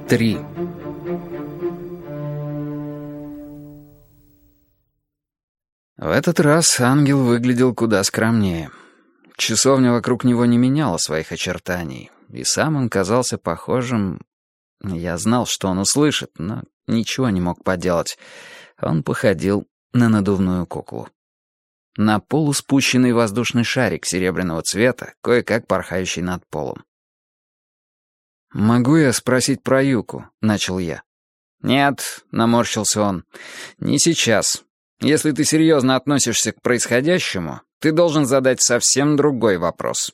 3. В этот раз ангел выглядел куда скромнее. Часовня вокруг него не меняла своих очертаний, и сам он казался похожим... Я знал, что он услышит, но ничего не мог поделать. Он походил на надувную куклу. На полу спущенный воздушный шарик серебряного цвета, кое-как порхающий над полом. «Могу я спросить про Юку?» — начал я. «Нет», — наморщился он, — «не сейчас. Если ты серьезно относишься к происходящему, ты должен задать совсем другой вопрос».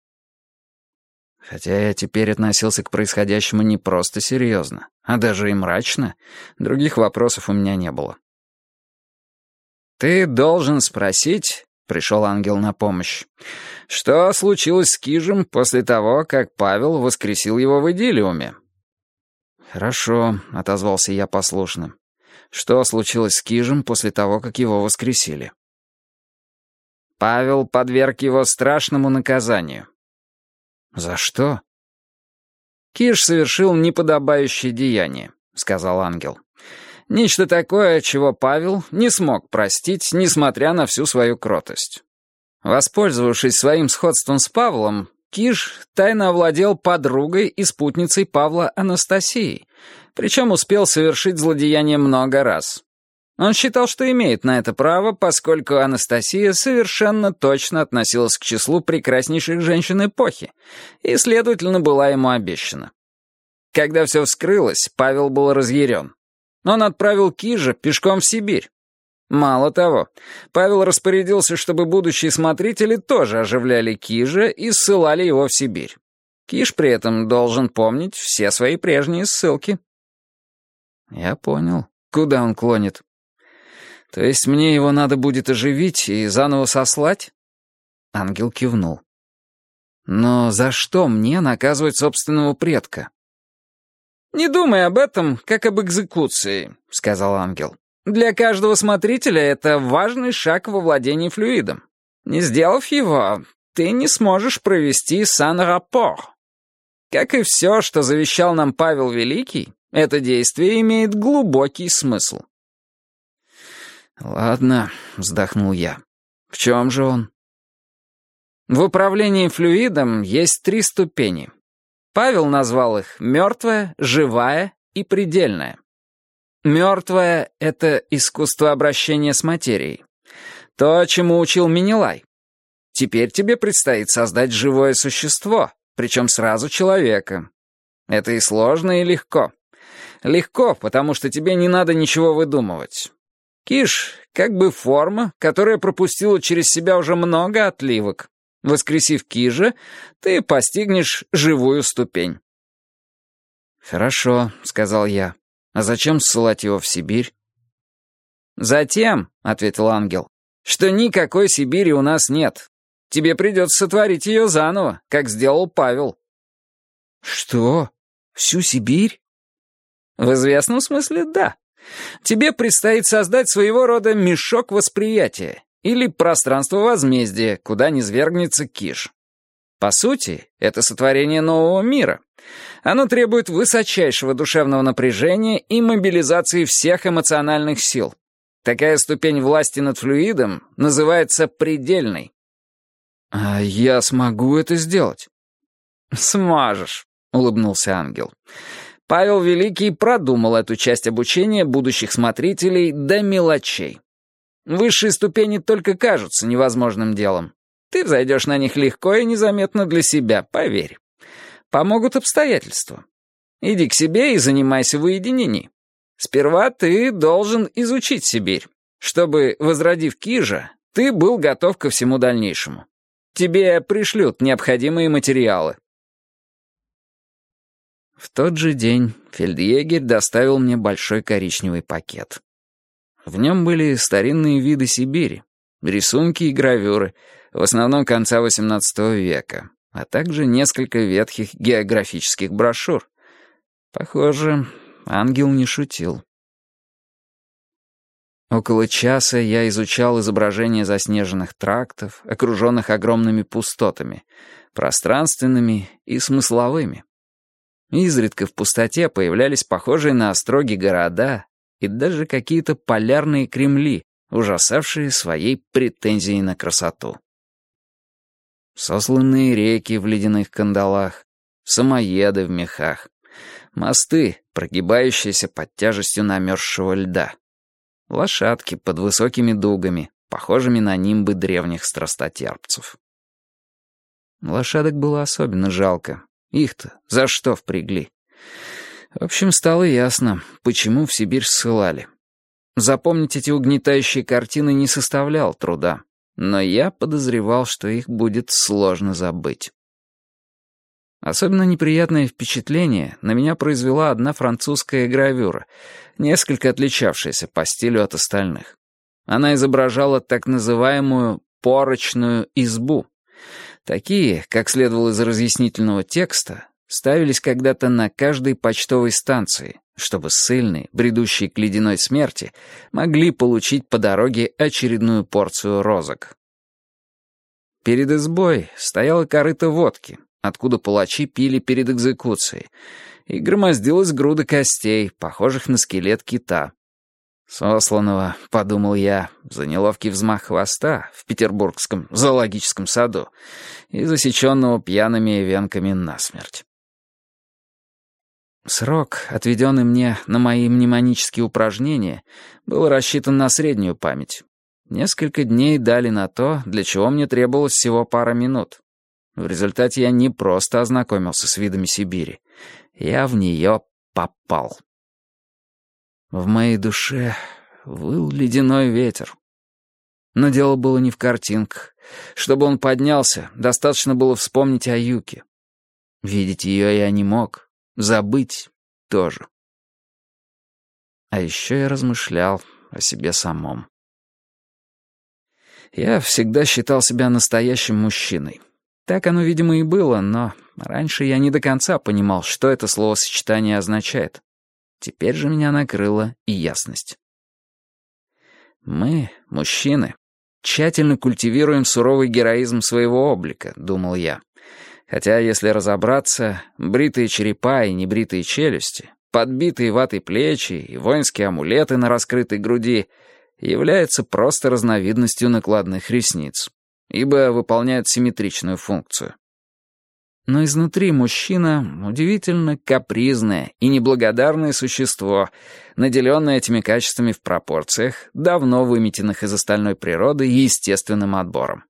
Хотя я теперь относился к происходящему не просто серьезно, а даже и мрачно, других вопросов у меня не было. «Ты должен спросить», — пришел ангел на помощь, «что случилось с Кижем после того, как Павел воскресил его в идиллиуме?» «Хорошо», — отозвался я послушно. «Что случилось с Кижем после того, как его воскресили?» «Павел подверг его страшному наказанию». «За что?» «Киж совершил неподобающее деяние», — сказал ангел. «Нечто такое, чего Павел не смог простить, несмотря на всю свою кротость. Воспользовавшись своим сходством с Павлом, Киж тайно овладел подругой и спутницей Павла Анастасией, причем успел совершить злодеяние много раз. Он считал, что имеет на это право, поскольку Анастасия совершенно точно относилась к числу прекраснейших женщин эпохи и, следовательно, была ему обещана. Когда все вскрылось, Павел был разъярен. Он отправил Кижа пешком в Сибирь. Мало того, Павел распорядился, чтобы будущие смотрители тоже оживляли Кижа и ссылали его в Сибирь. Киж при этом должен помнить все свои прежние ссылки. Я понял, куда он клонит. То есть мне его надо будет оживить и заново сослать? Ангел кивнул. Но за что мне наказывать собственного предка? «Не думай об этом, как об экзекуции», — сказал ангел. «Для каждого смотрителя это важный шаг во владении флюидом. Не сделав его, ты не сможешь провести сан-раппор. Как и все, что завещал нам Павел Великий, это действие имеет глубокий смысл». «Ладно», — вздохнул я. «В чем же он?» В управлении флюидом есть 3 ступени. Павел назвал их «мертвая», «живая» и «предельная». Мертвое — это искусство обращения с материей. То, чему учил Менелай. Теперь тебе предстоит создать живое существо, причем сразу человека. Это и сложно, и легко. Легко, потому что тебе не надо ничего выдумывать. Киж — как бы форма, которая пропустила через себя уже много отливок. Воскресив Кижа, ты постигнешь живую ступень. «Хорошо», — сказал я. «А зачем ссылать его в Сибирь?» «Затем», — ответил ангел, — «что никакой Сибири у нас нет. Тебе придется сотворить ее заново, как сделал Павел». «Что? Всю Сибирь?» «В известном смысле, да. Тебе предстоит создать своего рода мешок восприятия или пространство возмездия, куда низвергнется Киж. По сути, это сотворение нового мира. Оно требует высочайшего душевного напряжения и мобилизации всех эмоциональных сил. Такая ступень власти над флюидом называется предельной». «А я смогу это сделать?» «Сможешь», — улыбнулся ангел. Павел Великий продумал эту часть обучения будущих смотрителей до мелочей. Высшие ступени только кажутся невозможным делом. Ты взойдешь на них легко и незаметно для себя, поверь. Помогут обстоятельства. Иди к себе и занимайся в уединении. Сперва ты должен изучить Сибирь, чтобы, возродив Кижа, ты был готов ко всему дальнейшему. Тебе пришлют необходимые материалы. В тот же день фельдъегерь доставил мне большой коричневый пакет. В нем были старинные виды Сибири, рисунки и гравюры, в основном конца XVIII века, а также несколько ветхих географических брошюр. Похоже, ангел не шутил. Около часа я изучал изображения заснеженных трактов, окруженных огромными пустотами, пространственными и смысловыми. Изредка в пустоте появлялись похожие на остроги города и даже какие-то полярные кремли, ужасавшие своей претензией на красоту. Сосланные реки в ледяных кандалах, самоеды в мехах, мосты, прогибающиеся под тяжестью намерзшего льда, лошадки под высокими дугами, похожими на нимбы древних страстотерпцев. Лошадок было особенно жалко. Их-то за что впрягли? В общем, стало ясно, почему в Сибирь ссылали. Запомнить эти угнетающие картины не составляло труда, но я подозревал, что их будет сложно забыть. Особенно неприятное впечатление на меня произвела одна французская гравюра, несколько отличавшаяся по стилю от остальных. Она изображала так называемую «порочную избу». Такие, как следовало из разъяснительного текста, ставились когда-то на каждой почтовой станции, чтобы ссыльные, бредущие к ледяной смерти, могли получить по дороге очередную порцию розок. Перед избой стояла корыто водки, откуда палачи пили перед экзекуцией, и громоздилась груда костей, похожих на скелет кита. Сосланного, подумал я, за неловкий взмах хвоста в петербургском зоологическом саду и засеченного пьяными эвенками насмерть. Срок, отведенный мне на мои мнемонические упражнения, был рассчитан на среднюю память. Несколько дней дали на то, для чего мне требовалось всего пара минут. В результате я не просто ознакомился с видами Сибири, я в нее попал. В моей душе выл ледяной ветер. Но дело было не в картинках. Чтобы он поднялся, достаточно было вспомнить о Юке. Видеть ее я не мог, забыть тоже. А еще я размышлял о себе самом. Я всегда считал себя настоящим мужчиной. Так оно, видимо, и было, но раньше я не до конца понимал, что это словосочетание означает. Теперь же меня накрыла и ясность. Мы, мужчины, тщательно культивируем суровый героизм своего облика, думал я. Хотя, если разобраться, бритые черепа и небритые челюсти, подбитые ватой плечи и воинские амулеты на раскрытой груди являются просто разновидностью накладных ресниц, ибо выполняют симметричную функцию. Но изнутри мужчина удивительно капризное и неблагодарное существо, наделенное этими качествами в пропорциях, давно выметенных из остальной природы естественным отбором.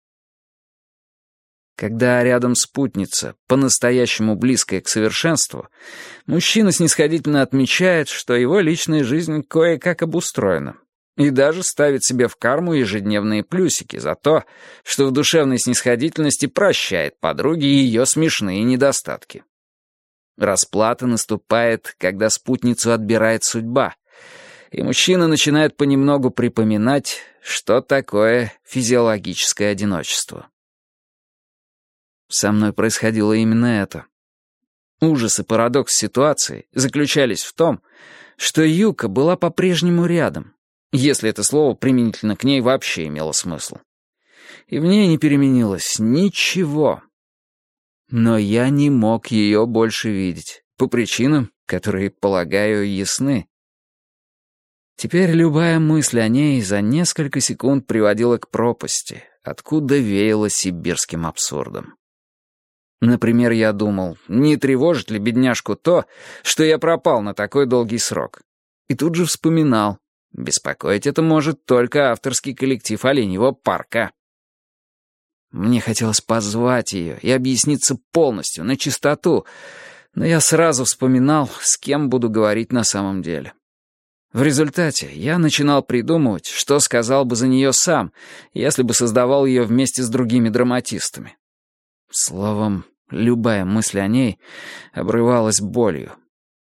Когда рядом спутница, по-настоящему близкая к совершенству, мужчина снисходительно отмечает, что его личная жизнь кое-как обустроена, и даже ставит себе в карму ежедневные плюсики за то, что в душевной снисходительности прощает подруге ее смешные недостатки. Расплата наступает, когда спутницу отбирает судьба, и мужчина начинает понемногу припоминать, что такое физиологическое одиночество. Со мной происходило именно это. Ужас и парадокс ситуации заключались в том, что Юка была по-прежнему рядом, если это слово применительно к ней вообще имело смысл. И в ней не переменилось ничего. Но я не мог ее больше видеть, по причинам, которые, полагаю, ясны. Теперь любая мысль о ней за несколько секунд приводила к пропасти, откуда веяло сибирским абсурдом. Например, я думал, не тревожит ли бедняжку то, что я пропал на такой долгий срок. И тут же вспоминал, беспокоить это может только авторский коллектив Оленьего парка. Мне хотелось позвать ее и объясниться полностью, на чистоту, но я сразу вспоминал, с кем буду говорить на самом деле. В результате я начинал придумывать, что сказал бы за нее сам, если бы создавал ее вместе с другими драматистами. Словом, любая мысль о ней обрывалась болью.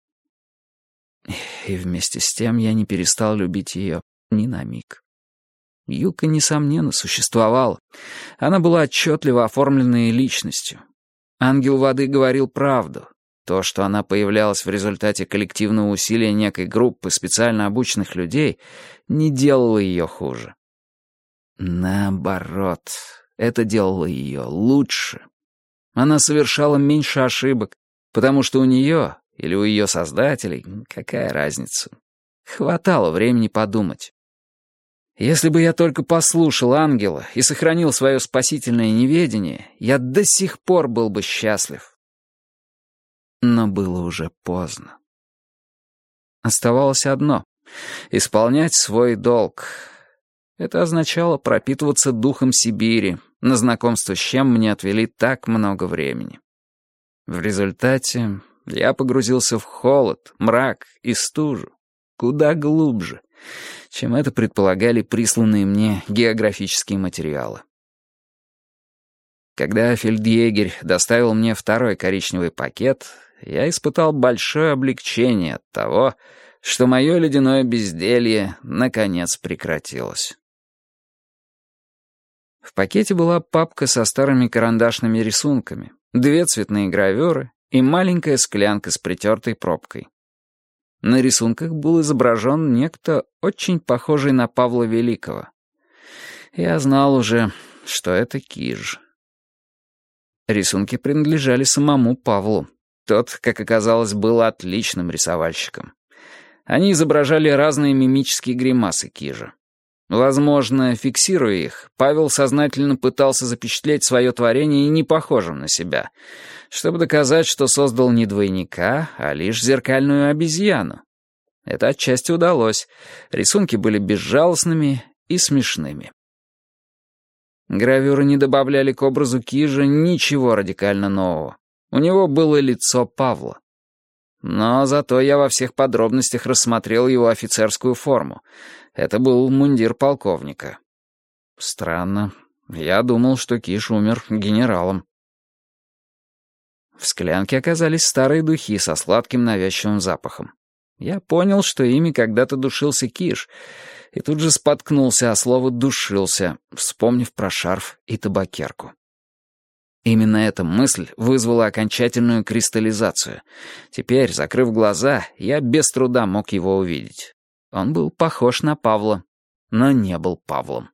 И вместе с тем я не перестал любить ее ни на миг. Юка, несомненно, существовала. Она была отчетливо оформленной личностью. Ангел воды говорил правду. То, что она появлялась в результате коллективного усилия некой группы специально обученных людей, не делало ее хуже. Наоборот, это делало ее лучше. Она совершала меньше ошибок, потому что у нее, или у ее создателей, какая разница. Хватало времени подумать. Если бы я только послушал ангела и сохранил свое спасительное неведение, я до сих пор был бы счастлив. Но было уже поздно. Оставалось одно — исполнять свой долг. Это означало пропитываться духом Сибири, на знакомство с чем мне отвели так много времени. В результате я погрузился в холод, мрак и стужу, куда глубже, чем это предполагали присланные мне географические материалы. Когда фельдъегерь доставил мне второй коричневый пакет, я испытал большое облегчение от того, что мое ледяное безделье наконец прекратилось. В пакете была папка со старыми карандашными рисунками, 2 цветные гравюры и маленькая склянка с притертой пробкой. На рисунках был изображен некто, очень похожий на Павла Великого. Я знал уже, что это Киж. Рисунки принадлежали самому Павлу. Тот, как оказалось, был отличным рисовальщиком. Они изображали разные мимические гримасы Кижа. Возможно, фиксируя их, Павел сознательно пытался запечатлеть свое творение не похожим на себя, чтобы доказать, что создал не двойника, а лишь зеркальную обезьяну. Это отчасти удалось. Рисунки были безжалостными и смешными. Гравюры не добавляли к образу Кижа ничего радикально нового. У него было лицо Павла. Но зато я во всех подробностях рассмотрел его офицерскую форму. Это был мундир полковника. Странно. Я думал, что Киш умер генералом. В склянке оказались старые духи со сладким навязчивым запахом. Я понял, что ими когда-то душился Киш, и тут же споткнулся о слово «душился», вспомнив про шарф и табакерку. Именно эта мысль вызвала окончательную кристаллизацию. Теперь, закрыв глаза, я без труда мог его увидеть. Он был похож на Павла, но не был Павлом.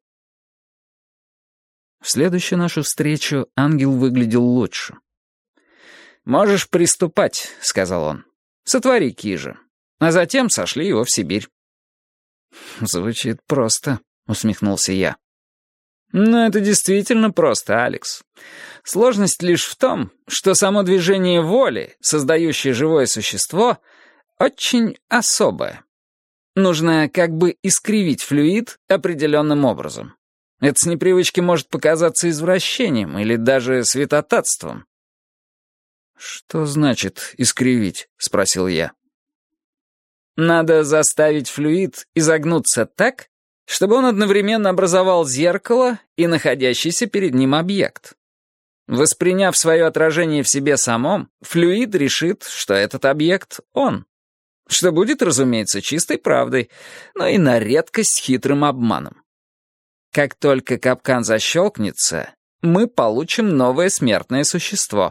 В следующую нашу встречу ангел выглядел лучше. «Можешь приступать», — сказал он. «Сотвори Кижа, а затем сошли его в Сибирь». «Звучит просто», — усмехнулся я. «Но это действительно просто, Алекс. Сложность лишь в том, что само движение воли, создающее живое существо, очень особое. Нужно как бы искривить флюид определенным образом. Это с непривычки может показаться извращением или даже святотатством». «Что значит «искривить»?» — спросил я. «Надо заставить флюид изогнуться так, чтобы он одновременно образовал зеркало и находящийся перед ним объект. Восприняв свое отражение в себе самом, флюид решит, что этот объект — он. Что будет, разумеется, чистой правдой, но и на редкость хитрым обманом. Как только капкан защелкнется, мы получим новое смертное существо».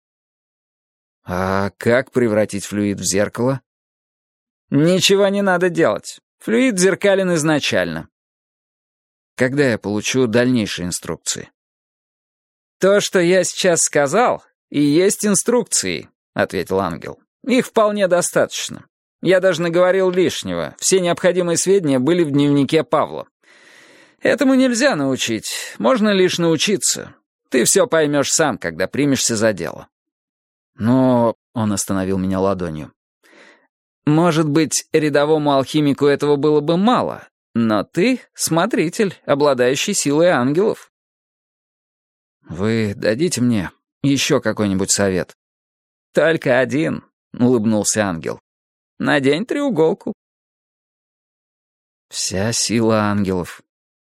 «А как превратить флюид в зеркало?» «Ничего не надо делать. Флюид зеркален изначально». «Когда я получу дальнейшие инструкции?» «То, что я сейчас сказал, и есть инструкции», — ответил ангел. «Их вполне достаточно. Я даже наговорил лишнего. Все необходимые сведения были в дневнике Павла. Этому нельзя научить, можно лишь научиться. Ты все поймешь сам, когда примешься за дело». «Но...» — он остановил меня ладонью. «Может быть, рядовому алхимику этого было бы мало, но ты — смотритель, обладающий силой ангелов». «Вы дадите мне еще какой-нибудь совет?» «Только один», — улыбнулся ангел. «Надень треуголку». Вся сила ангелов.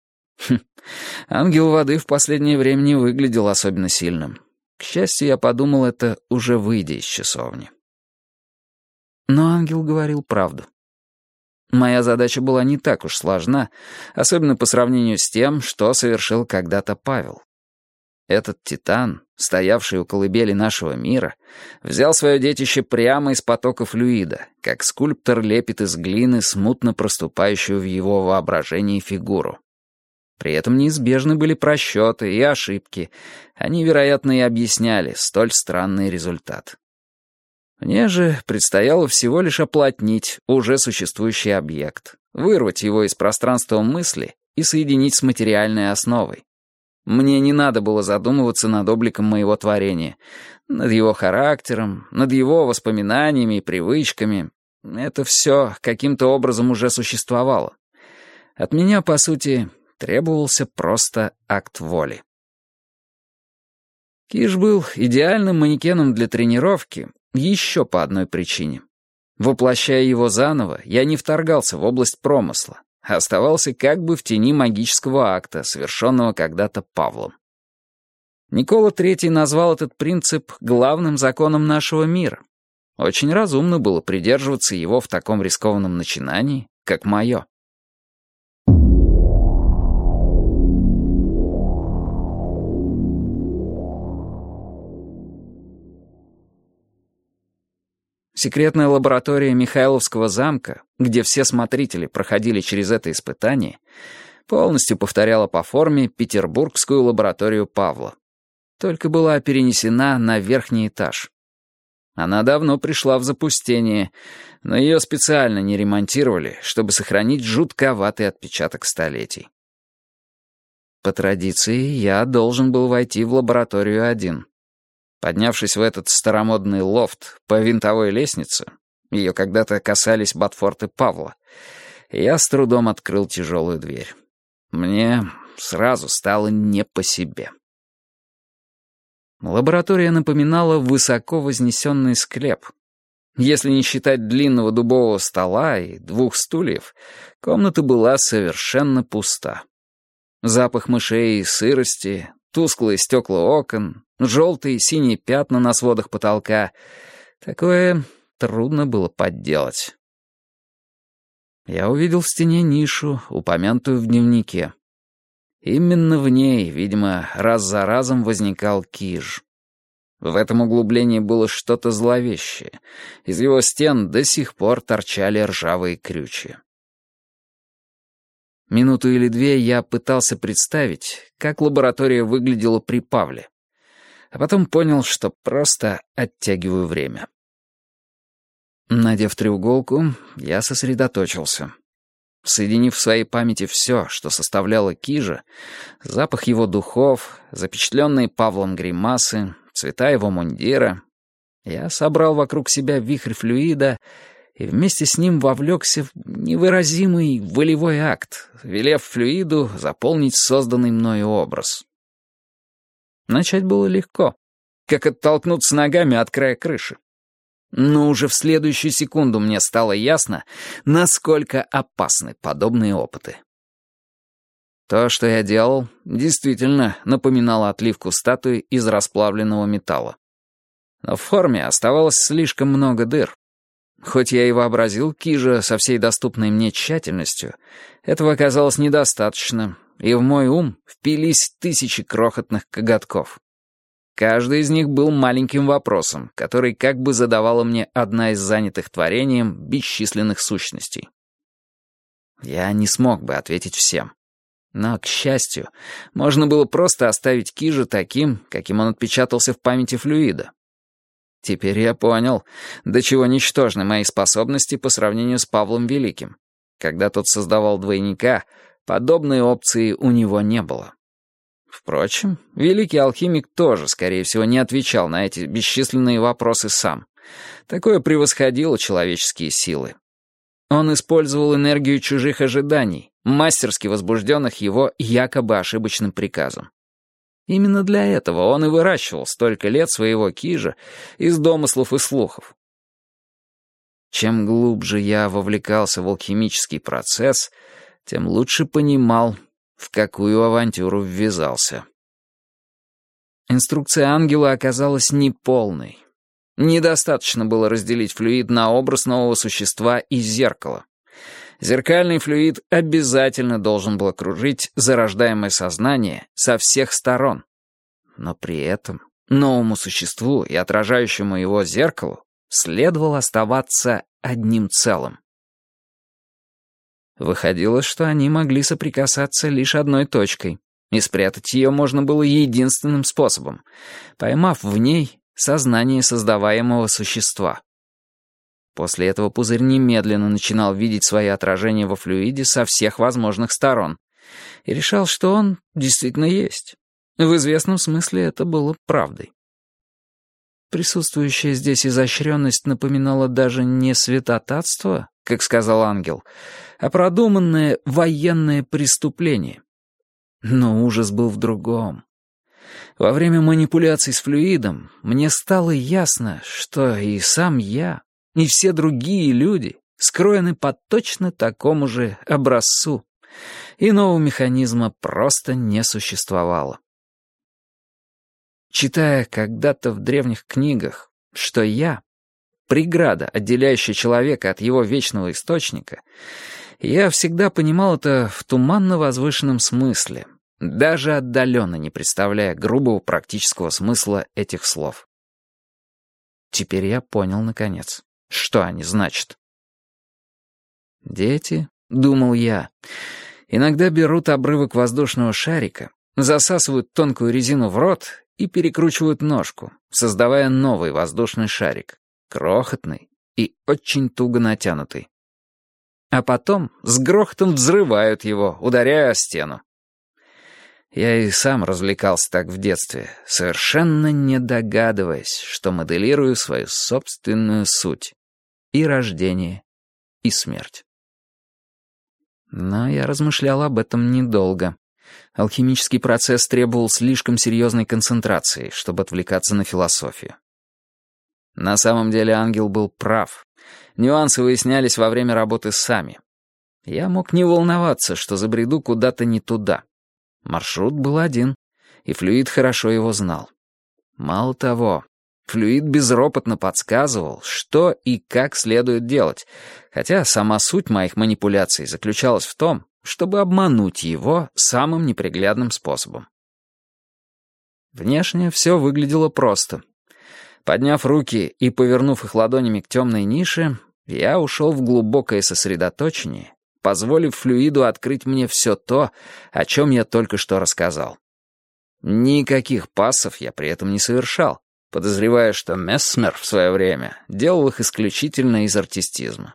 Ангел воды в последнее время не выглядел особенно сильным. К счастью, я подумал это, уже выйдя из часовни. Но ангел говорил правду. Моя задача была не так уж сложна, особенно по сравнению с тем, что совершил когда-то Павел. Этот титан, стоявший у колыбели нашего мира, взял свое детище прямо из потока флюида, как скульптор лепит из глины смутно проступающую в его воображении фигуру. При этом неизбежны были просчеты и ошибки. Они, вероятно, и объясняли столь странный результат. Мне же предстояло всего лишь оплотнить уже существующий объект, вырвать его из пространства мысли и соединить с материальной основой. Мне не надо было задумываться над обликом моего творения, над его характером, над его воспоминаниями и привычками. Это все каким-то образом уже существовало. От меня, по сути, требовался просто акт воли. Киш был идеальным манекеном для тренировки еще по одной причине. Воплощая его заново, я не вторгался в область промысла, а оставался как бы в тени магического акта, совершенного когда-то Павлом. Никола III назвал этот принцип главным законом нашего мира. Очень разумно было придерживаться его в таком рискованном начинании, как мое. Секретная лаборатория Михайловского замка, где все смотрители проходили через это испытание, полностью повторяла по форме петербургскую лабораторию Павла. Только была перенесена на верхний этаж. Она давно пришла в запустение, но ее специально не ремонтировали, чтобы сохранить жутковатый отпечаток столетий. По традиции, я должен был войти в лабораторию один. Поднявшись в этот старомодный лофт по винтовой лестнице, ее когда-то касались ботфорты Павла, я с трудом открыл тяжелую дверь. Мне сразу стало не по себе. Лаборатория напоминала высоко вознесенный склеп. Если не считать длинного дубового стола и 2 стульев, комната была совершенно пуста. Запах мышей и сырости, тусклые стекла окон, желтые и синие пятна на сводах потолка — такое трудно было подделать. Я увидел в стене нишу, упомянутую в дневнике. Именно в ней, видимо, раз за разом возникал Киж. В этом углублении было что-то зловещее. Из его стен до сих пор торчали ржавые крючья. Минуту или 2 я пытался представить, как лаборатория выглядела при Павле, а потом понял, что просто оттягиваю время. Надев треуголку, я сосредоточился. Соединив в своей памяти все, что составляло Кижа, запах его духов, запечатленные Павлом гримасы, цвета его мундира, я собрал вокруг себя вихрь флюида и вместе с ним вовлекся в невыразимый волевой акт, велев флюиду заполнить созданный мною образ. Начать было легко, как оттолкнуться ногами от края крыши. Но уже в следующую секунду мне стало ясно, насколько опасны подобные опыты. То, что я делал, действительно напоминало отливку статуи из расплавленного металла. Но в форме оставалось слишком много дыр. Хоть я и вообразил Кижа со всей доступной мне тщательностью, этого оказалось недостаточно, и в мой ум впились 1000 крохотных коготков. Каждый из них был маленьким вопросом, который как бы задавала мне одна из занятых творением бесчисленных сущностей. Я не смог бы ответить всем. Но, к счастью, можно было просто оставить Кижа таким, каким он отпечатался в памяти флюида. Теперь я понял, до чего ничтожны мои способности по сравнению с Павлом Великим. Когда тот создавал двойника, подобной опции у него не было. Впрочем, великий алхимик тоже, скорее всего, не отвечал на эти бесчисленные вопросы сам. Такое превосходило человеческие силы. Он использовал энергию чужих ожиданий, мастерски возбужденных его якобы ошибочным приказом. Именно для этого он и выращивал столько лет своего Кижа из домыслов и слухов. Чем глубже я вовлекался в алхимический процесс, тем лучше понимал, в какую авантюру ввязался. Инструкция ангела оказалась неполной. Недостаточно было разделить флюид на образ нового существа и зеркало. Зеркальный флюид обязательно должен был окружить зарождаемое сознание со всех сторон. Но при этом новому существу и отражающему его зеркалу следовало оставаться одним целым. Выходило, что они могли соприкасаться лишь одной точкой, и спрятать ее можно было единственным способом, поймав в ней сознание создаваемого существа. После этого пузырь немедленно начинал видеть свои отражения во флюиде со всех возможных сторон и решал, что он действительно есть. В известном смысле это было правдой. Присутствующая здесь изощренность напоминала даже не святотатство, как сказал ангел, а продуманное военное преступление. Но ужас был в другом. Во время манипуляций с флюидом мне стало ясно, что и сам я, и все другие люди скроены по точно такому же образцу. Иного механизма просто не существовало. Читая когда-то в древних книгах, что я — преграда, отделяющая человека от его вечного источника, я всегда понимал это в туманно-возвышенном смысле, даже отдаленно не представляя грубого практического смысла этих слов. Теперь я понял, наконец, что они значат. Дети, думал я, иногда берут обрывок воздушного шарика, засасывают тонкую резину в рот и перекручивают ножку, создавая новый воздушный шарик, крохотный и очень туго натянутый. А потом с грохотом взрывают его, ударяя о стену. Я и сам развлекался так в детстве, совершенно не догадываясь, что моделирую свою собственную суть. И рождение, и смерть. Но я размышлял об этом недолго. Алхимический процесс требовал слишком серьезной концентрации, чтобы отвлекаться на философию. На самом деле ангел был прав. Нюансы выяснялись во время работы сами. Я мог не волноваться, что забреду куда-то не туда. Маршрут был один, и флюид хорошо его знал. Мало того, флюид безропотно подсказывал, что и как следует делать, хотя сама суть моих манипуляций заключалась в том, чтобы обмануть его самым неприглядным способом. Внешне все выглядело просто. Подняв руки и повернув их ладонями к темной нише, я ушел в глубокое сосредоточение, позволив флюиду открыть мне все то, о чем я только что рассказал. Никаких пассов я при этом не совершал, подозревая, что Месмер в свое время делал их исключительно из артистизма.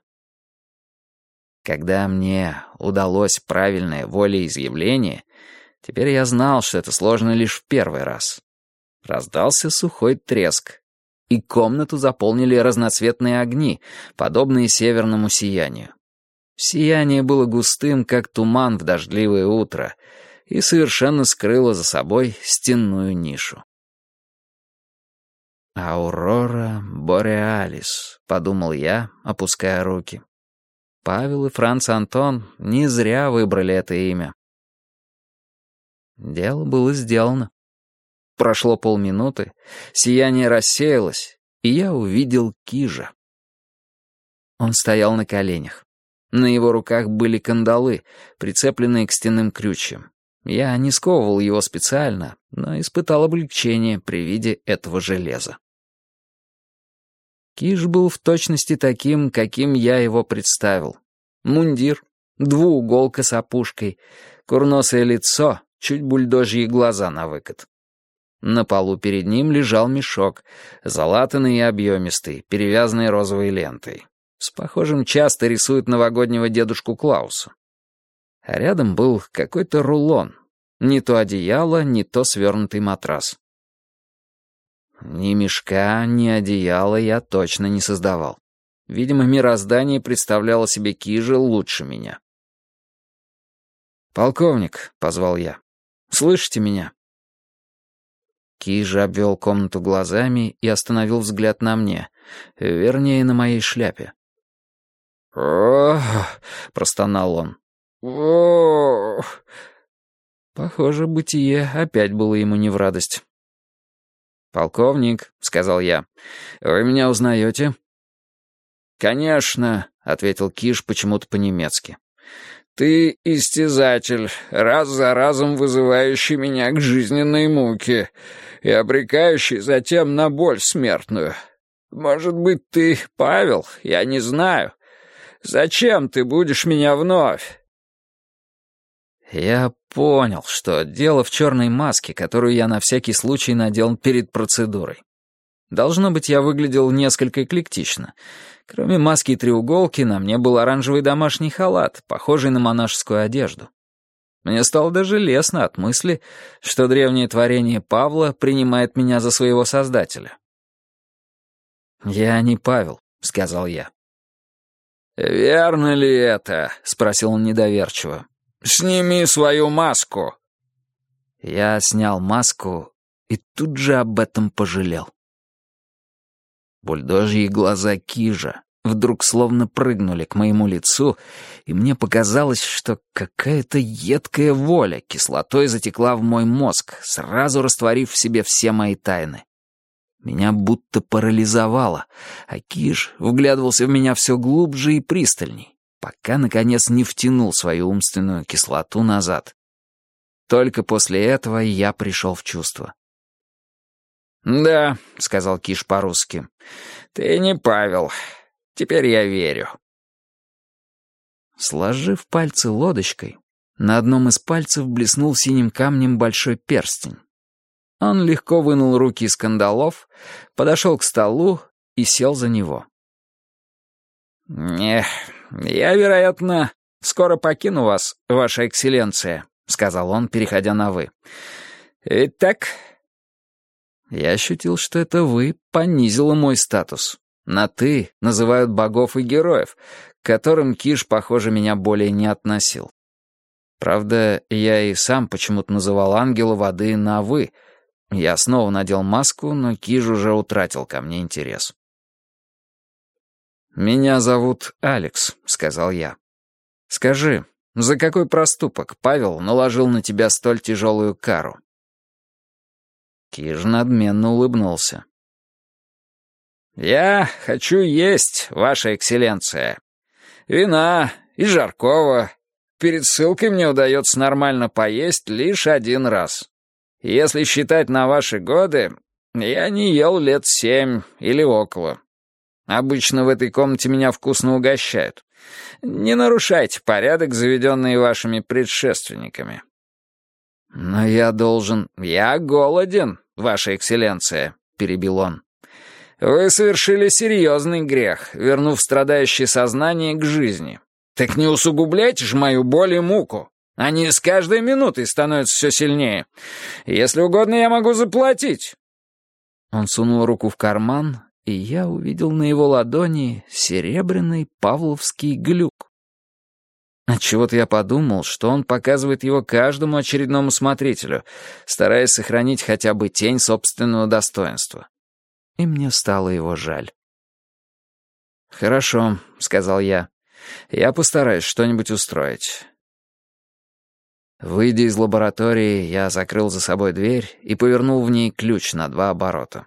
Когда мне удалось правильное волеизъявление, теперь я знал, что это сложно лишь в первый раз. Раздался сухой треск, и комнату заполнили разноцветные огни, подобные северному сиянию. Сияние было густым, как туман в дождливое утро, и совершенно скрыло за собой стенную нишу. «Аурора Бореалис», — подумал я, опуская руки. Павел и Франц Антон не зря выбрали это имя. Дело было сделано. Прошло полминуты, сияние рассеялось, и я увидел Кижа. Он стоял на коленях. На его руках были кандалы, прицепленные к стенным крючьям. Я не сковывал его специально, но испытал облегчение при виде этого железа. Киж был в точности таким, каким я его представил. Мундир, двууголка с опушкой, курносое лицо, чуть бульдожьи глаза навыкат. На полу перед ним лежал мешок, залатанный и объемистый, перевязанный розовой лентой. С похожим часто рисуют новогоднего дедушку Клауса. А рядом был какой-то рулон. Не то одеяло, не то свернутый матрас. Ни мешка, ни одеяла я точно не создавал. Видимо, мироздание представляло себе Кижа лучше меня. «Полковник», — позвал я, — «слышите меня?» Киж обвел комнату глазами и остановил взгляд на мне, вернее, на моей шляпе. «Ох», — простонал он. «Ох». Похоже, бытие опять было ему не в радость. «Полковник», — сказал я, — «вы меня узнаете?» «Конечно», — ответил Киш почему-то по-немецки. «Ты истязатель, раз за разом вызывающий меня к жизненной муке и обрекающий затем на боль смертную. Может быть, ты Павел, я не знаю. Зачем ты будешь меня вновь?» Я понял, что дело в черной маске, которую я на всякий случай надел перед процедурой. Должно быть, я выглядел несколько эклектично. Кроме маски и треуголки, на мне был оранжевый домашний халат, похожий на монашескую одежду. Мне стало даже лестно от мысли, что древнее творение Павла принимает меня за своего создателя. «Я не Павел», — сказал я. «Верно ли это?» — спросил он недоверчиво. «Сними свою маску». Я снял маску и тут же об этом пожалел. Бульдожьи глаза Кижа вдруг словно прыгнули к моему лицу, и мне показалось, что какая-то едкая воля кислотой затекла в мой мозг, сразу растворив в себе все мои тайны. Меня будто парализовало, а Киж вглядывался в меня все глубже и пристальней, пока, наконец, не втянул свою умственную кислоту назад. Только после этого я пришел в чувство. «Да», — сказал Киш по-русски, — «ты не Павел. Теперь я верю». Сложив пальцы лодочкой, на одном из пальцев блеснул синим камнем большой перстень. Он легко вынул руки из кандалов, подошел к столу и сел за него. «Я, вероятно, скоро покину вас, ваша экселленция», — сказал он, переходя на «вы». «Ведь так?» Я ощутил, что это «вы» понизило мой статус. На «ты» называют богов и героев, к которым Киш, похоже, меня более не относил. Правда, я и сам почему-то называл ангела воды на «вы». Я снова надел маску, но Киш уже утратил ко мне интерес. «Меня зовут Алекс», — сказал я. «Скажи, за какой проступок Павел наложил на тебя столь тяжелую кару?» Киш надменно улыбнулся. «Я хочу есть, ваша экселленция. Вина и жаркого. Перед ссылкой мне удается нормально поесть лишь один раз. Если считать на ваши годы, я не ел лет 7 или около. Обычно в этой комнате меня вкусно угощают. Не нарушайте порядок, заведенный вашими предшественниками». «Но я должен...» «Я голоден, ваша экселленция», — перебил он. «Вы совершили серьезный грех, вернув страдающее сознание к жизни. Так не усугубляйте же мою боль и муку. Они с каждой минутой становятся все сильнее. Если угодно, я могу заплатить». Он сунул руку в карман, и я увидел на его ладони серебряный павловский глюк. Отчего-то я подумал, что он показывает его каждому очередному смотрителю, стараясь сохранить хотя бы тень собственного достоинства. И мне стало его жаль. «Хорошо», — сказал я. «Я постараюсь что-нибудь устроить». Выйдя из лаборатории, я закрыл за собой дверь и повернул в ней ключ на 2 оборота.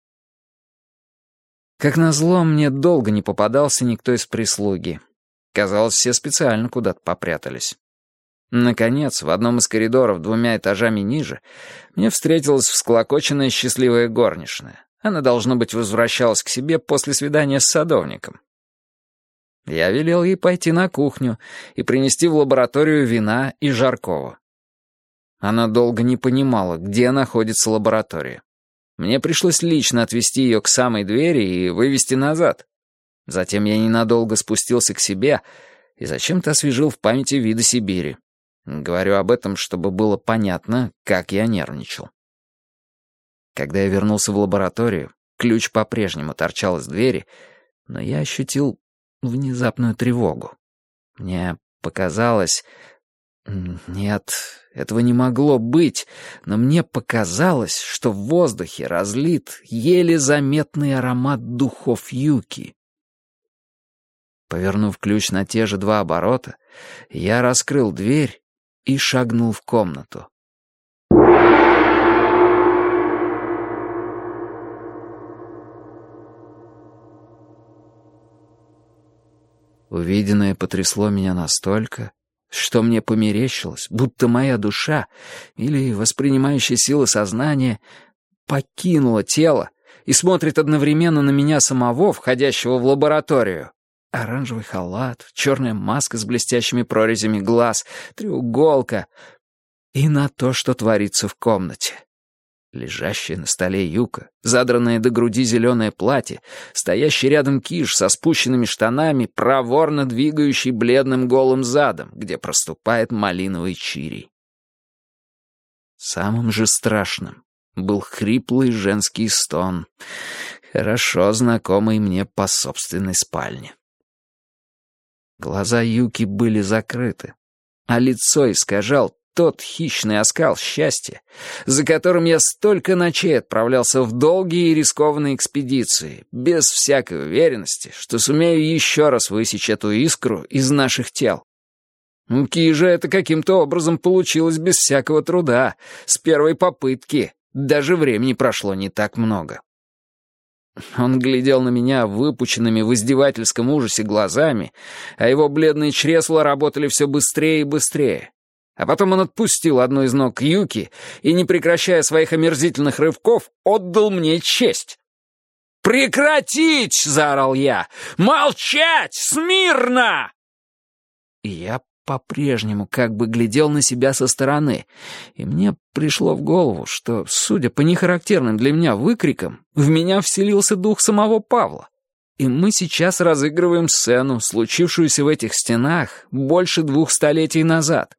Как назло, мне долго не попадался никто из прислуги. Казалось, все специально куда-то попрятались. Наконец, в одном из коридоров 2 этажами ниже мне встретилась всклокоченная счастливая горничная. Она, должно быть, возвращалась к себе после свидания с садовником. Я велел ей пойти на кухню и принести в лабораторию вина и жаркого. Она долго не понимала, где находится лаборатория. Мне пришлось лично отвести ее к самой двери и вывести назад. Затем я ненадолго спустился к себе и зачем-то освежил в памяти виды Сибири. Говорю об этом, чтобы было понятно, как я нервничал. Когда я вернулся в лабораторию, ключ по-прежнему торчал из двери, но я ощутил внезапную тревогу. Мне показалось... Нет, этого не могло быть, но мне показалось, что в воздухе разлит еле заметный аромат духов юки. Повернув ключ на те же 2 оборота, я раскрыл дверь и шагнул в комнату. Увиденное потрясло меня настолько, что мне померещилось, будто моя душа или воспринимающая сила сознания покинула тело и смотрит одновременно на меня самого, входящего в лабораторию. Оранжевый халат, черная маска с блестящими прорезями глаз, треуголка и на то, что творится в комнате. Лежащая на столе Юка, задранное до груди зеленое платье, стоящий рядом Киш со спущенными штанами, проворно двигающий бледным голым задом, где проступает малиновый чирий. Самым же страшным был хриплый женский стон, хорошо знакомый мне по собственной спальне. Глаза Юки были закрыты, а лицо искажал тот хищный оскал счастья, за которым я столько ночей отправлялся в долгие и рискованные экспедиции, без всякой уверенности, что сумею еще раз высечь эту искру из наших тел. У Кижа это каким-то образом получилось без всякого труда, с первой попытки, даже времени прошло не так много. Он глядел на меня выпученными в издевательском ужасе глазами, а его бледные чресла работали все быстрее и быстрее. А потом он отпустил одну из ног Юки и, не прекращая своих омерзительных рывков, отдал мне честь. «Прекратить!» — заорал я. «Молчать! Смирно!» И я по-прежнему как бы глядел на себя со стороны, и мне пришло в голову, что, судя по нехарактерным для меня выкрикам, в меня вселился дух самого Павла. И мы сейчас разыгрываем сцену, случившуюся в этих стенах больше 2 столетий назад.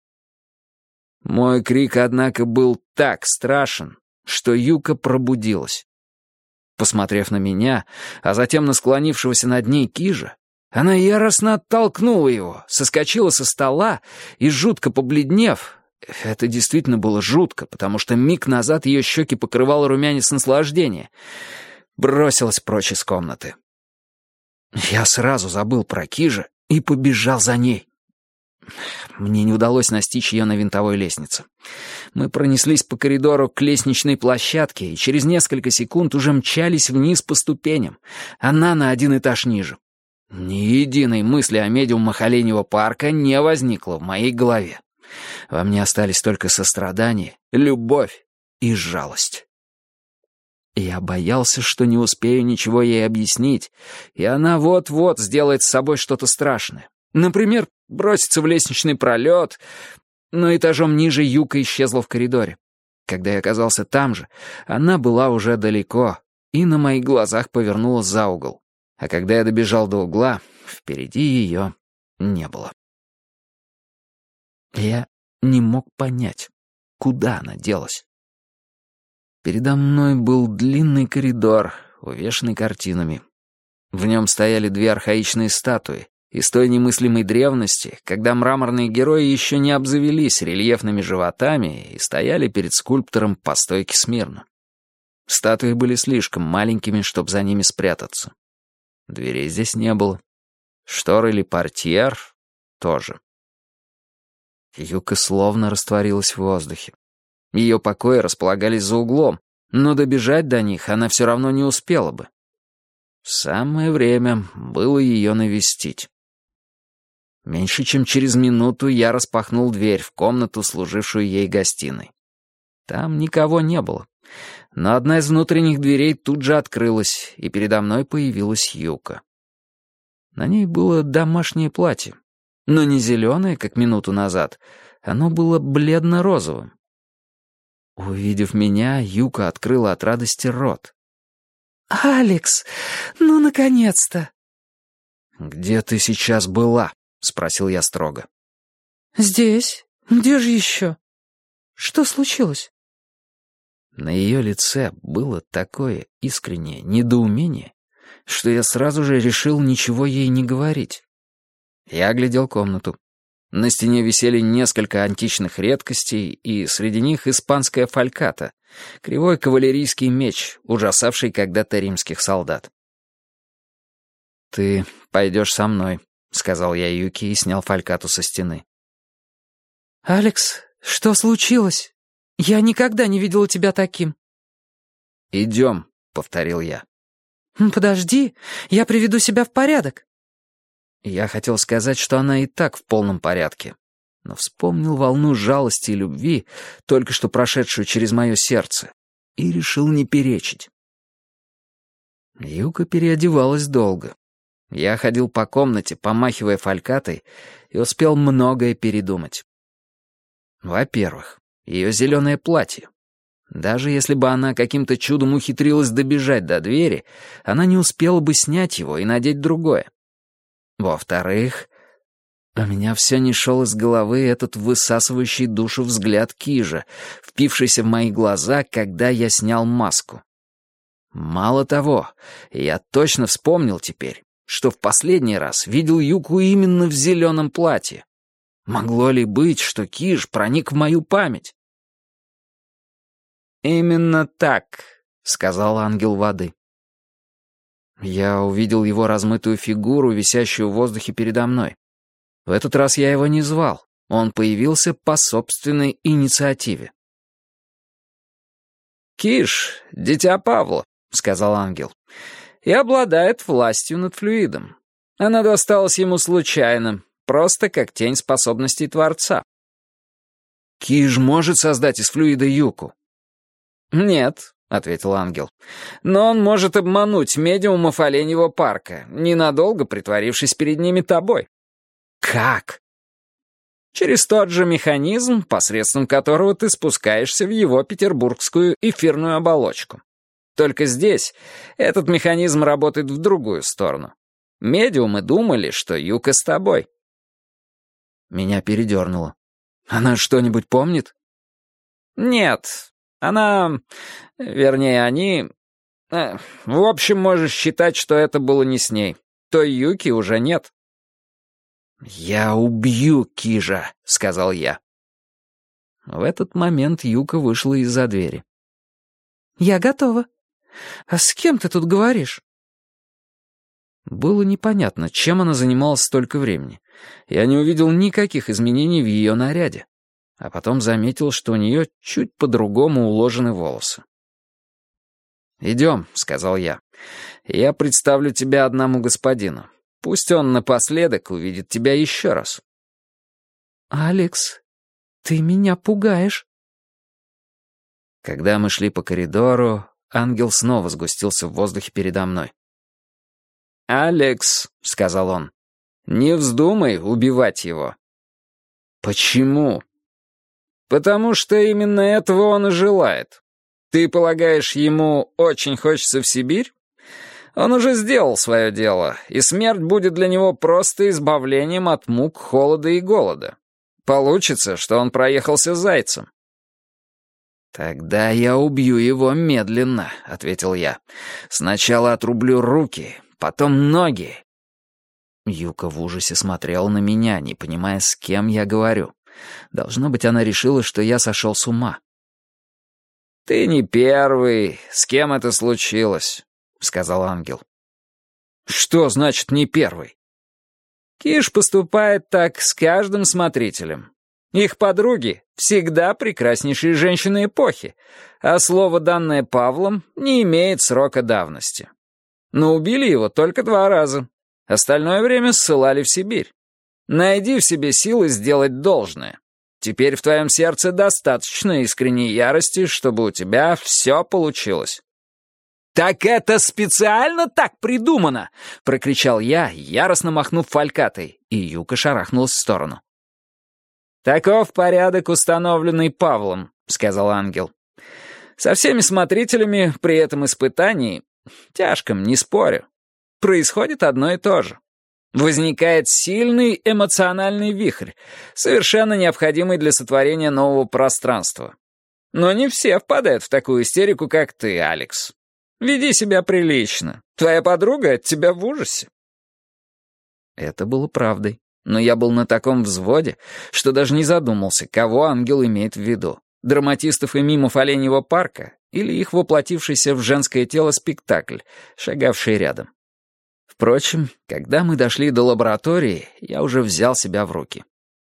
Мой крик, однако, был так страшен, что Юка пробудилась. Посмотрев на меня, а затем на склонившегося над ней Кижа, она яростно оттолкнула его, соскочила со стола и, жутко побледнев, это действительно было жутко, потому что миг назад ее щеки покрывало румянец наслаждения, бросилась прочь из комнаты. Я сразу забыл про Кижа и побежал за ней. Мне не удалось настичь ее на винтовой лестнице. Мы пронеслись по коридору к лестничной площадке и через несколько секунд уже мчались вниз по ступеням, она на 1 этаж ниже. Ни единой мысли о медиумах Оленьего парка не возникло в моей голове. Во мне остались только сострадание, любовь и жалость. Я боялся, что не успею ничего ей объяснить, и она вот-вот сделает с собой что-то страшное. Например, броситься в лестничный пролет, но этажом ниже Юка исчезла в коридоре. Когда я оказался там же, она была уже далеко и на моих глазах повернула за угол. А когда я добежал до угла, впереди ее не было. Я не мог понять, куда она делась. Передо мной был длинный коридор, увешанный картинами. В нем стояли 2 архаичные статуи из той немыслимой древности, когда мраморные герои еще не обзавелись рельефными животами и стояли перед скульптором по стойке смирно. Статуи были слишком маленькими, чтобы за ними спрятаться. Дверей здесь не было. Штор или портьер тоже. Юка словно растворилась в воздухе. Ее покои располагались за углом, но добежать до них она все равно не успела бы. Самое время было ее навестить. Меньше чем через минуту я распахнул дверь в комнату, служившую ей гостиной. Там никого не было. Но одна из внутренних дверей тут же открылась, и передо мной появилась Юка. На ней было домашнее платье, но не зеленое, как минуту назад, оно было бледно-розовым. Увидев меня, Юка открыла от радости рот. «Алекс, ну, наконец-то!» «Где ты сейчас была?» — спросил я строго. «Здесь. Где же еще? Что случилось?» На ее лице было такое искреннее недоумение, что я сразу же решил ничего ей не говорить. Я оглядел комнату. На стене висели несколько античных редкостей, и среди них испанская фальката, кривой кавалерийский меч, ужасавший когда-то римских солдат. «Ты пойдешь со мной», — сказал я Юки и снял фалькату со стены. «Алекс, что случилось? Я никогда не видела тебя таким». «Идем», — повторил я. «Подожди, я приведу себя в порядок». Я хотел сказать, что она и так в полном порядке, но вспомнил волну жалости и любви, только что прошедшую через мое сердце, и решил не перечить. Юка переодевалась долго. Я ходил по комнате, помахивая фалькатой, и успел многое передумать. Во-первых, ее зеленое платье. Даже если бы она каким-то чудом ухитрилась добежать до двери, она не успела бы снять его и надеть другое. Во-вторых, у меня все не шел из головы этот высасывающий душу взгляд Кижа, впившийся в мои глаза, когда я снял маску. Мало того, я точно вспомнил теперь, что в последний раз видел Юку именно в зеленом платье. Могло ли быть, что Киж проник в мою память? «Именно так», — сказал ангел воды. Я увидел его размытую фигуру, висящую в воздухе передо мной. В этот раз я его не звал. Он появился по собственной инициативе. «Киш, дитя Павла», — сказал ангел, — «и обладает властью над флюидом. Она досталась ему случайно, просто как тень способностей Творца». «Киш может создать из флюида Юку?» «Нет», — ответил ангел, — «но он может обмануть медиумов Оленьего парка, ненадолго притворившись перед ними тобой». «Как?» «Через тот же механизм, посредством которого ты спускаешься в его петербургскую эфирную оболочку. Только здесь этот механизм работает в другую сторону. Медиумы думали, что Юка с тобой». Меня передернуло. «Она что-нибудь помнит?» «Нет, она... Вернее, они... В общем, можешь считать, что это было не с ней. Той Юки уже нет». «Я убью Кижа», — сказал я. В этот момент Юка вышла из-за двери. «Я готова. А с кем ты тут говоришь?» Было непонятно, чем она занималась столько времени. Я не увидел никаких изменений в ее наряде. А потом заметил, что у нее чуть по-другому уложены волосы. «Идем», — сказал я. «Я представлю тебя одному господину. Пусть он напоследок увидит тебя еще раз». «Алекс, ты меня пугаешь». Когда мы шли по коридору, ангел снова сгустился в воздухе передо мной. «Алекс», — сказал он, — «не вздумай убивать его». «Почему?» «Потому что именно этого он и желает. Ты полагаешь, ему очень хочется в Сибирь? Он уже сделал свое дело, и смерть будет для него просто избавлением от мук, холода и голода. Получится, что он проехался зайцем». «Тогда я убью его медленно», — ответил я. «Сначала отрублю руки, потом ноги». Юка в ужасе смотрела на меня, не понимая, с кем я говорю. Должно быть, она решила, что я сошел с ума. «Ты не первый, с кем это случилось», — сказал ангел. «Что значит «не первый»?» Киш поступает так с каждым смотрителем. Их подруги всегда прекраснейшие женщины эпохи, а слово, данное Павлом, не имеет срока давности. Но убили его только 2 раза. Остальное время ссылали в Сибирь. Найди в себе силы сделать должное. Теперь в твоем сердце достаточно искренней ярости, чтобы у тебя все получилось». «Так это специально так придумано!» — прокричал я, яростно махнув фалькатой, и Юка шарахнулась в сторону. «Таков порядок, установленный Павлом», — сказал ангел. «Со всеми смотрителями при этом испытании, тяжком, не спорю, происходит одно и то же. Возникает сильный эмоциональный вихрь, совершенно необходимый для сотворения нового пространства. Но не все впадают в такую истерику, как ты, Алекс. Веди себя прилично. Твоя подруга от тебя в ужасе». Это было правдой, но я был на таком взводе, что даже не задумался, кого ангел имеет в виду. Драматистов и мимов Оленьего парка или их воплотившийся в женское тело спектакль, шагавший рядом. Впрочем, когда мы дошли до лаборатории, я уже взял себя в руки.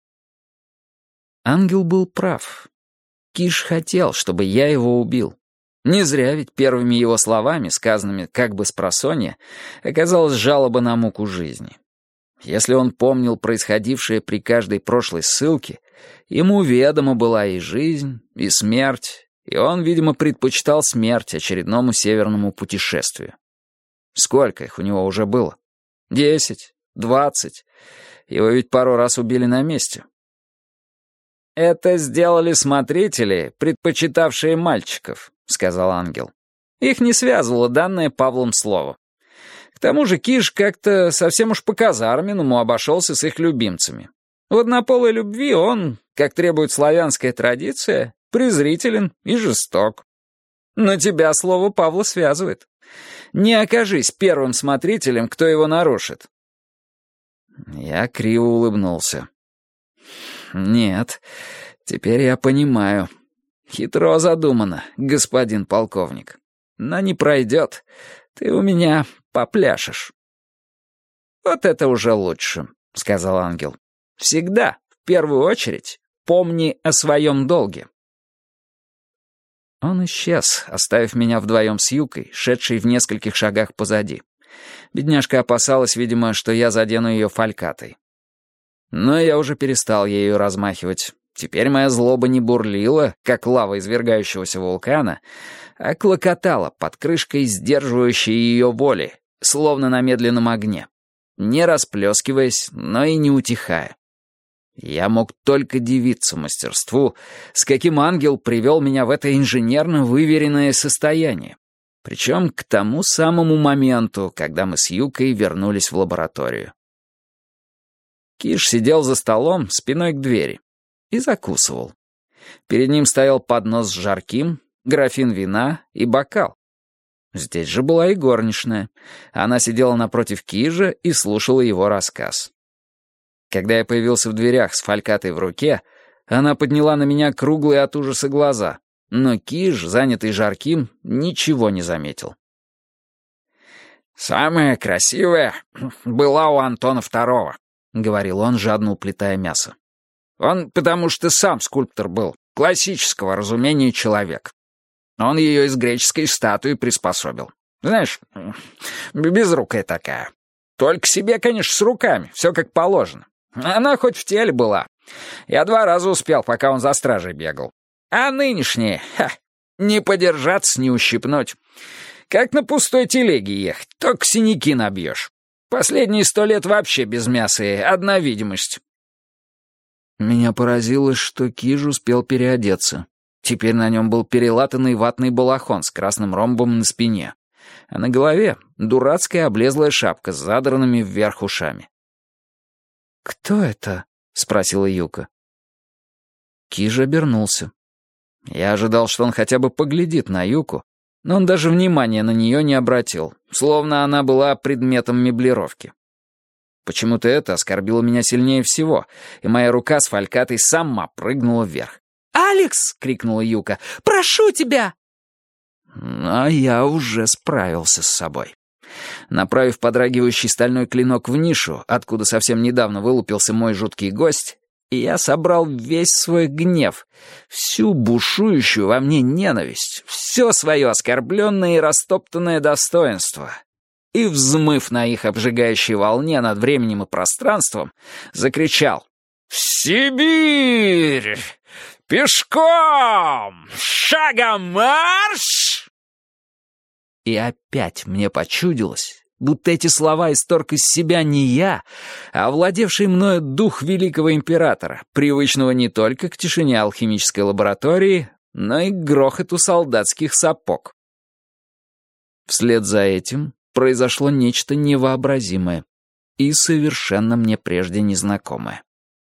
Ангел был прав. Киш хотел, чтобы я его убил. Не зря ведь первыми его словами, сказанными как бы спросонья, оказалась жалоба на муку жизни. Если он помнил происходившее при каждой прошлой ссылке, ему ведома была и жизнь, и смерть, и он, видимо, предпочитал смерть очередному северному путешествию. Сколько их у него уже было? 10, 20. Его ведь пару раз убили на месте. «Это сделали смотрители, предпочитавшие мальчиков», — сказал ангел. «Их не связывало данное Павлом слово. К тому же Киш как-то совсем уж по-казарменному обошелся с их любимцами. В однополой любви он, как требует славянская традиция, презрителен и жесток. Но тебя слово Павла связывает. Не окажись первым смотрителем, кто его нарушит». Я криво улыбнулся. «Нет, теперь я понимаю. Хитро задумано, господин полковник. Но не пройдет. Ты у меня попляшешь». «Вот это уже лучше», — сказал ангел. «Всегда, в первую очередь, помни о своем долге». Он исчез, оставив меня вдвоем с Юкой, шедшей в нескольких шагах позади. Бедняжка опасалась, видимо, что я задену ее фалькатой. Но я уже перестал ею размахивать. Теперь моя злоба не бурлила, как лава извергающегося вулкана, а клокотала под крышкой сдерживающей ее воли, словно на медленном огне, не расплескиваясь, но и не утихая. Я мог только дивиться мастерству, с каким ангел привел меня в это инженерно выверенное состояние, причем к тому самому моменту, когда мы с Юкой вернулись в лабораторию. Киш сидел за столом спиной к двери и закусывал. Перед ним стоял поднос с жарким, графин вина и бокал. Здесь же была и горничная. Она сидела напротив Кижа и слушала его рассказ. Когда я появился в дверях с фалькатой в руке, она подняла на меня круглые от ужаса глаза, но Киж, занятый жарким, ничего не заметил. «Самая красивая была у Антона II», — говорил он, жадно уплетая мясо. «Он потому что сам скульптор был, классического разумения человек. Он ее из греческой статуи приспособил. Знаешь, безрукая такая. Только себе, конечно, с руками, все как положено. Она хоть в теле была. Я 2 раза успел, пока он за стражей бегал. А нынешние, не подержаться, не ущипнуть. Как на пустой телеге ехать, только синяки набьешь. Последние 100 лет вообще без мяса и одна видимость». Меня поразило, что Киж успел переодеться. Теперь на нем был перелатанный ватный балахон с красным ромбом на спине, а на голове дурацкая облезлая шапка с задранными вверх ушами. «Кто это?» — спросила Юка. Киж обернулся. Я ожидал, что он хотя бы поглядит на Юку, но он даже внимания на нее не обратил, словно она была предметом меблировки. Почему-то это оскорбило меня сильнее всего, и моя рука с фалькатой сама прыгнула вверх. «Алекс!» — крикнула Юка. «Прошу тебя!» А я уже справился с собой. Направив подрагивающий стальной клинок в нишу, откуда совсем недавно вылупился мой жуткий гость, я собрал весь свой гнев, всю бушующую во мне ненависть, все свое оскорбленное и растоптанное достоинство, и, взмыв на их обжигающей волне над временем и пространством, закричал: «В Сибирь! Пешком! Шагом марш!» И опять мне почудилось, будто эти слова исторг из себя не я, а овладевший мною дух великого императора, привычного не только к тишине алхимической лаборатории, но и к грохоту солдатских сапог. Вслед за этим произошло нечто невообразимое и совершенно мне прежде незнакомое.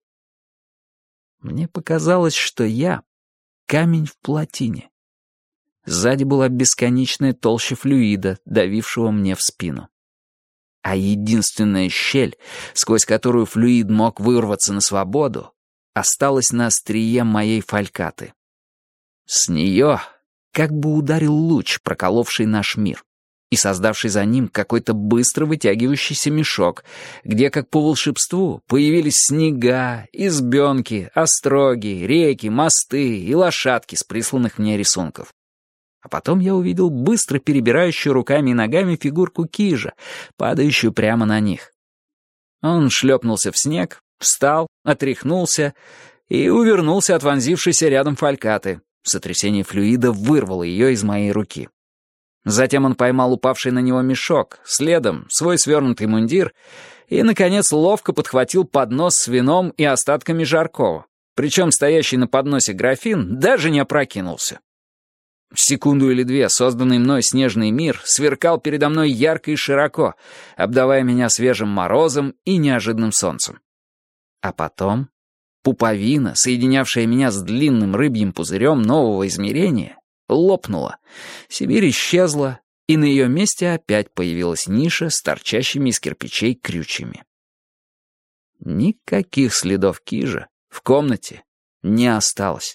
Мне показалось, что я — камень в плотине. Сзади была бесконечная толща флюида, давившего мне в спину. А единственная щель, сквозь которую флюид мог вырваться на свободу, осталась на острие моей фалькаты. С нее как бы ударил луч, проколовший наш мир, и создавший за ним какой-то быстро вытягивающийся мешок, где, как по волшебству, появились снега, избенки, остроги, реки, мосты и лошадки с присланных мне рисунков. А потом я увидел быстро перебирающую руками и ногами фигурку Кижа, падающую прямо на них. Он шлепнулся в снег, встал, отряхнулся и увернулся от вонзившейся рядом фалькаты. Сотрясение флюида вырвало ее из моей руки. Затем он поймал упавший на него мешок, следом свой свернутый мундир и, наконец, ловко подхватил поднос с вином и остатками жаркого, причем стоящий на подносе графин даже не опрокинулся. Секунду или две созданный мной снежный мир сверкал передо мной ярко и широко, обдавая меня свежим морозом и неожиданным солнцем. А потом пуповина, соединявшая меня с длинным рыбьим пузырем нового измерения, лопнула. Сибирь исчезла, и на ее месте опять появилась ниша с торчащими из кирпичей крючьями. Никаких следов Кижа в комнате не осталось.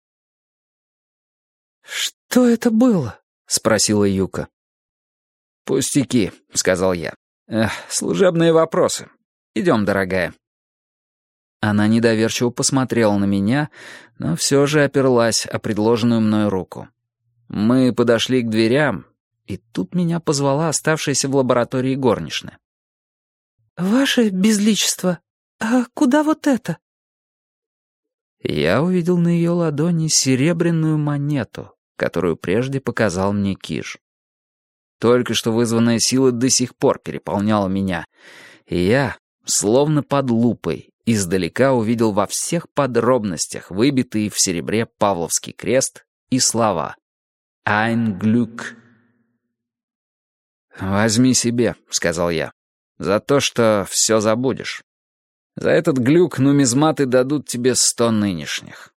«Что это было?» — спросила Юка. «Пустяки», — сказал я. «Служебные вопросы. Идем, дорогая». Она недоверчиво посмотрела на меня, но все же оперлась о предложенную мной руку. Мы подошли к дверям, и тут меня позвала оставшаяся в лаборатории горничная. «Ваше безличество, а куда вот это?» Я увидел на ее ладони серебряную монету, которую прежде показал мне Киж. Только что вызванная сила до сих пор переполняла меня, и я, словно под лупой, издалека увидел во всех подробностях выбитый в серебре Павловский крест и слова «Ein Glück». «Возьми себе», — сказал я, — «за то, что все забудешь. За этот глюк нумизматы дадут тебе 100 нынешних».